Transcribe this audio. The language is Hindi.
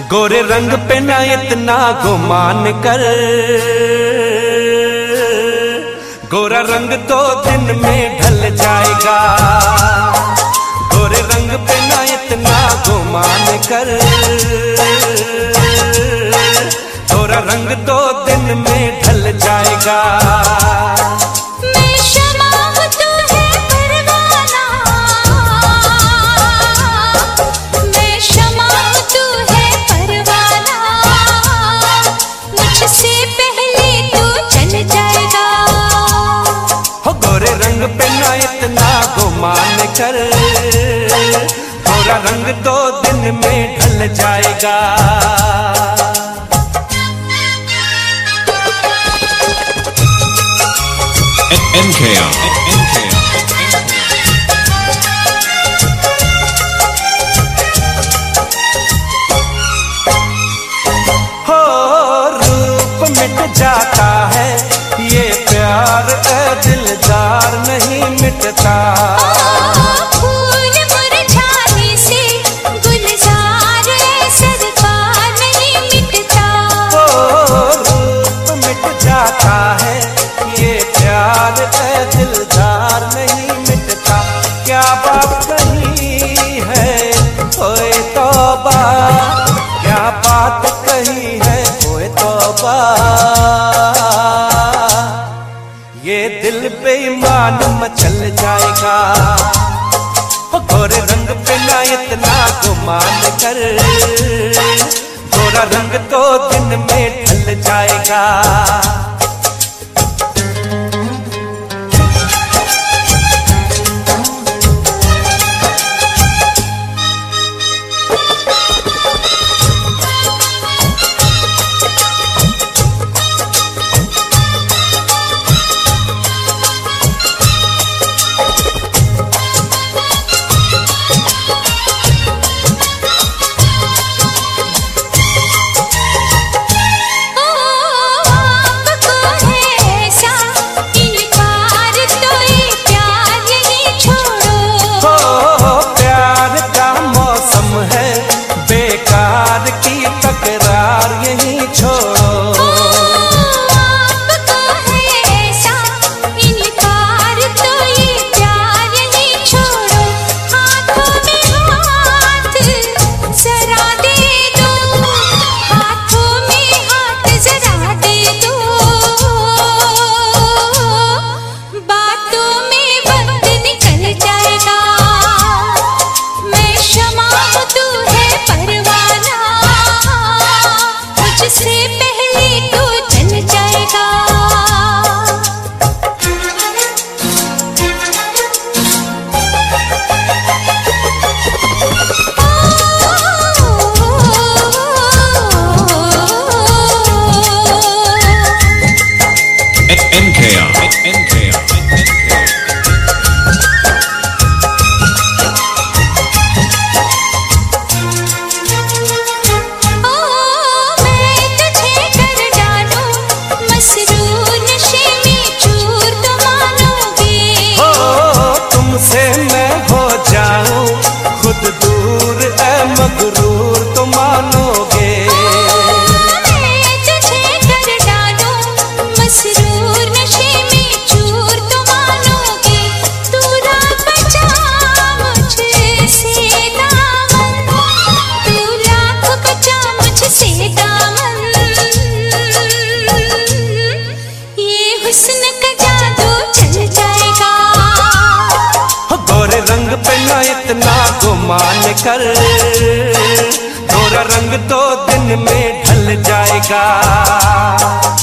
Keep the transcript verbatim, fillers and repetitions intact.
गोरे रंग पे ना इतना गुमान कर, गोरा रंग दो दिन में ढल जाएगा। गोरे रंग पे ना इतना गुमान कर, गोरा रंग दो दिन में ढल जाएगा। पे ना इतना गुमान कर, गोरा रंग दो दिन में ढल जाएगा। N K R हो रूप मिट जाता है, ये प्यार ए दिलदार नहीं मिटता। फूल मुरझाने से गुलजार सरकार नहीं मिटता। ओ रूप मिट जाता है, ये प्यार ए दिलदार नहीं मिटता। क्या बात कही है ओए तौबा, क्या बात कही है ओए तौबा। ये दिल बेईमान मचल जाएगा। गोरे रंग पे ना इतना गुमान कर, गोरा रंग दो दिन में ढल जाएगा। तकरार यहीं छोड़ो, आपको है ऐसा इनकार तो ये प्यार यहीं छोड़ो। हाथों में हाथ जरा दे दो, हाथों में हाथ जरा दे दो। बातों में वक्त निकल जाएगा। मैं शमा हूँ तू है परवाना, मुझसे पहले तो जल जाएगा। N K R N K R तुमसे मैं हो जाऊं खुद दूर ए मगरूर तो मानोगे। मैं तुझे कर डालूं मसरूर नशे में चूर तो मानोगे। तू राख बचा मुझसे दामन, तू राख बचा मुझसे दामन। ये हुस्न का जादू चल जाएगा। गोरे रंग पे ना इतना गुमान कर, गोरा रंग दो दिन में ढल जाएगा।